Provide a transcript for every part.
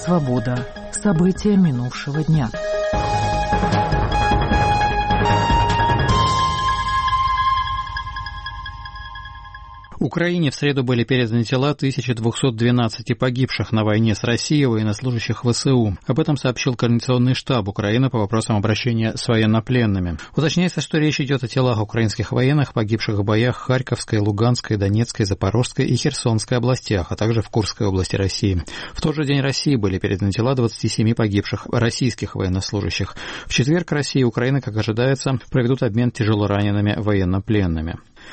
Свобода. События минувшего дня. Украине в среду были переданы тела 1212 погибших на войне с Россией военнослужащих ВСУ. Об этом сообщил Координационный штаб Украины по вопросам обращения с военнопленными. Уточняется, что речь идет о телах украинских военных, погибших в боях в Харьковской, Луганской, Донецкой, Запорожской и Херсонской областях, а также в Курской области России. В тот же день России были переданы тела 27 погибших российских военнослужащих. В четверг Россия и Украина, как ожидается, проведут обмен тяжелоранеными военнопленными.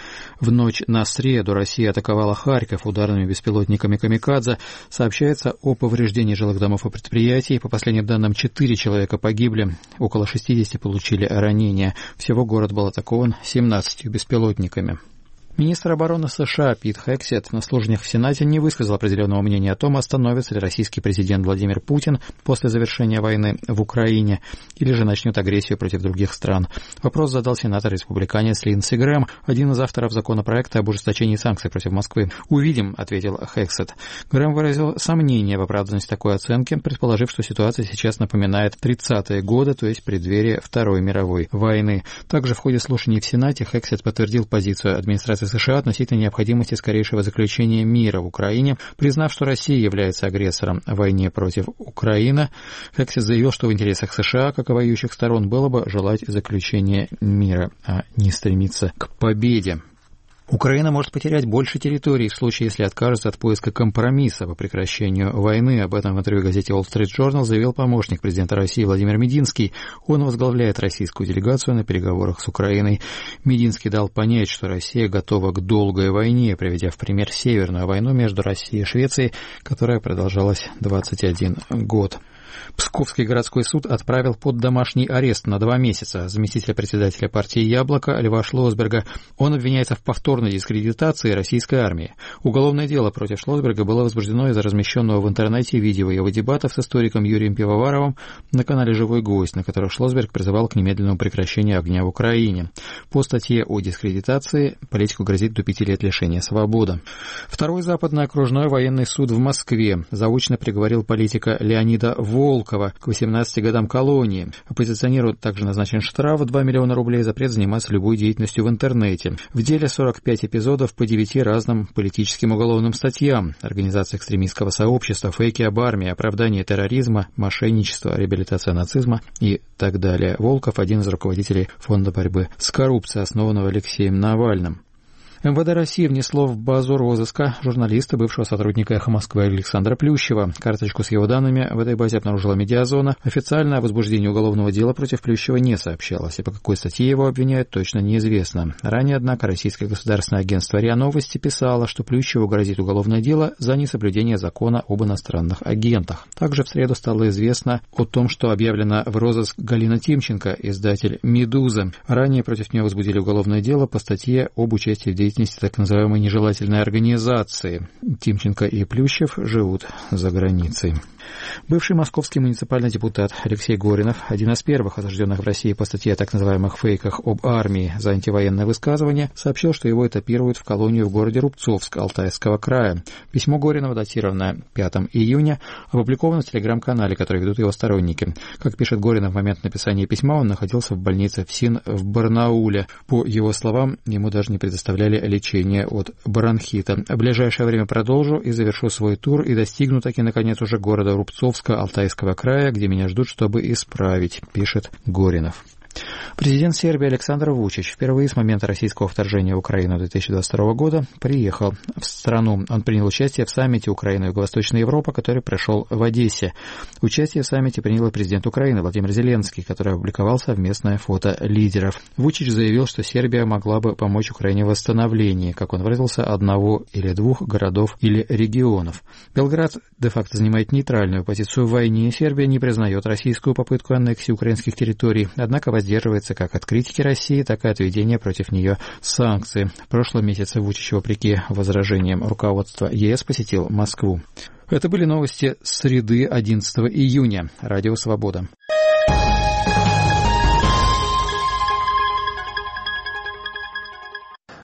В ночь на среду Россия атаковала Харьков ударными беспилотниками «Камикадзе». Сообщается о повреждении жилых домов и предприятий. По последним данным, 4 человека погибли, около 60 получили ранения. Всего город был атакован 17 беспилотниками. Министр обороны США Пит Хексет на слушаниях в Сенате не высказал определенного мнения о том, остановится ли российский президент Владимир Путин после завершения войны в Украине или же начнет агрессию против других стран. Вопрос задал сенатор-республиканец Линдси Грэм, один из авторов законопроекта об ужесточении санкций против Москвы. «Увидим», — ответил Хексет. Грэм выразил сомнение в оправданности такой оценки, предположив, что ситуация сейчас напоминает 30-е годы, то есть преддверие Второй мировой войны. Также в ходе слушаний в Сенате Хексет подтвердил позицию администрации США относительно необходимости скорейшего заключения мира в Украине, признав, что Россия является агрессором в войне против Украины. Хексет заявил, что в интересах США, как и воюющих сторон, было бы желать заключения мира, а не стремиться к победе. Украина может потерять больше территорий в случае, если откажется от поиска компромисса по прекращению войны. Об этом в интервью газете Wall Street Journal заявил помощник президента России Владимир Мединский. Он возглавляет российскую делегацию на переговорах с Украиной. Мединский дал понять, что Россия готова к долгой войне, приведя в пример Северную войну между Россией и Швецией, которая продолжалась 21 год. Псковский городской суд отправил под домашний арест на 2 месяца заместителя председателя партии «Яблоко» Льва Шлосберга. Он обвиняется в повторной дискредитации российской армии. Уголовное дело против Шлосберга было возбуждено из-за размещенного в интернете видео его дебатов с историком Юрием Пивоваровым на канале «Живой гость», на котором Шлосберг призывал к немедленному прекращению огня в Украине. По статье о дискредитации политику грозит до 5 лет лишения свободы. Второй западный окружной военный суд в Москве заочно приговорил политика Леонида Волкова к 18 годам колонии. Оппозиционеру также назначен штраф в 2 миллиона рублей и запрет заниматься любой деятельностью в интернете. В деле 45 эпизодов по 9 разным политическим уголовным статьям: организация экстремистского сообщества, фейки об армии, оправдание терроризма, мошенничество, реабилитация нацизма и так далее. Волков – один из руководителей Фонда борьбы с коррупцией, основанного Алексеем Навальным. МВД России внесло в базу розыска журналиста, бывшего сотрудника «Эхо Москвы» Александра Плющева. Карточку с его данными в этой базе обнаружила Медиазона. Официально о возбуждении уголовного дела против Плющева не сообщалось, и по какой статье его обвиняют, точно неизвестно. Ранее, однако, российское государственное агентство РИА Новости писало, что Плющеву грозит уголовное дело за несоблюдение закона об иностранных агентах. Также в среду стало известно о том, что объявлена в розыск Галина Тимченко, издатель «Медузы». Ранее против нее возбудили уголовное дело по статье об участии в деятельности так называемой нежелательной организации. Тимченко и Плющев живут за границей. Бывший московский муниципальный депутат Алексей Горинов, один из первых осужденных в России по статье о так называемых фейках об армии за антивоенное высказывание, сообщил, что его этапируют в колонию в городе Рубцовск Алтайского края. Письмо Горинова, датированное 5 июня, опубликовано в телеграм-канале, который ведут его сторонники. Как пишет Горинов, в момент написания письма он находился в больнице ФСИН в Барнауле. По его словам, ему даже не предоставляли лечение от бронхита. В ближайшее время продолжу и завершу свой тур и достигну таки, наконец, уже города Рубцовска Алтайского края, где меня ждут, чтобы исправить, пишет Горинов. Президент Сербии Александр Вучич впервые с момента российского вторжения в Украину 2022 года приехал в страну. Он принял участие в саммите Украина и Юго-Восточная Европа, который прошел в Одессе. Участие в саммите принял и президент Украины Владимир Зеленский, который опубликовал совместное фото лидеров. Вучич заявил, что Сербия могла бы помочь Украине в восстановлении, как он выразился, 1 или 2 городов или регионов. Белград де-факто занимает нейтральную позицию в войне. Сербия не признает российскую попытку аннексии украинских территорий, однако воздерживается как от критики России, так и от введения против нее санкций. В прошлом месяце Вучич, вопреки возражениям руководства ЕС, посетил Москву. Это были новости среды 11 июня. Радио «Свобода».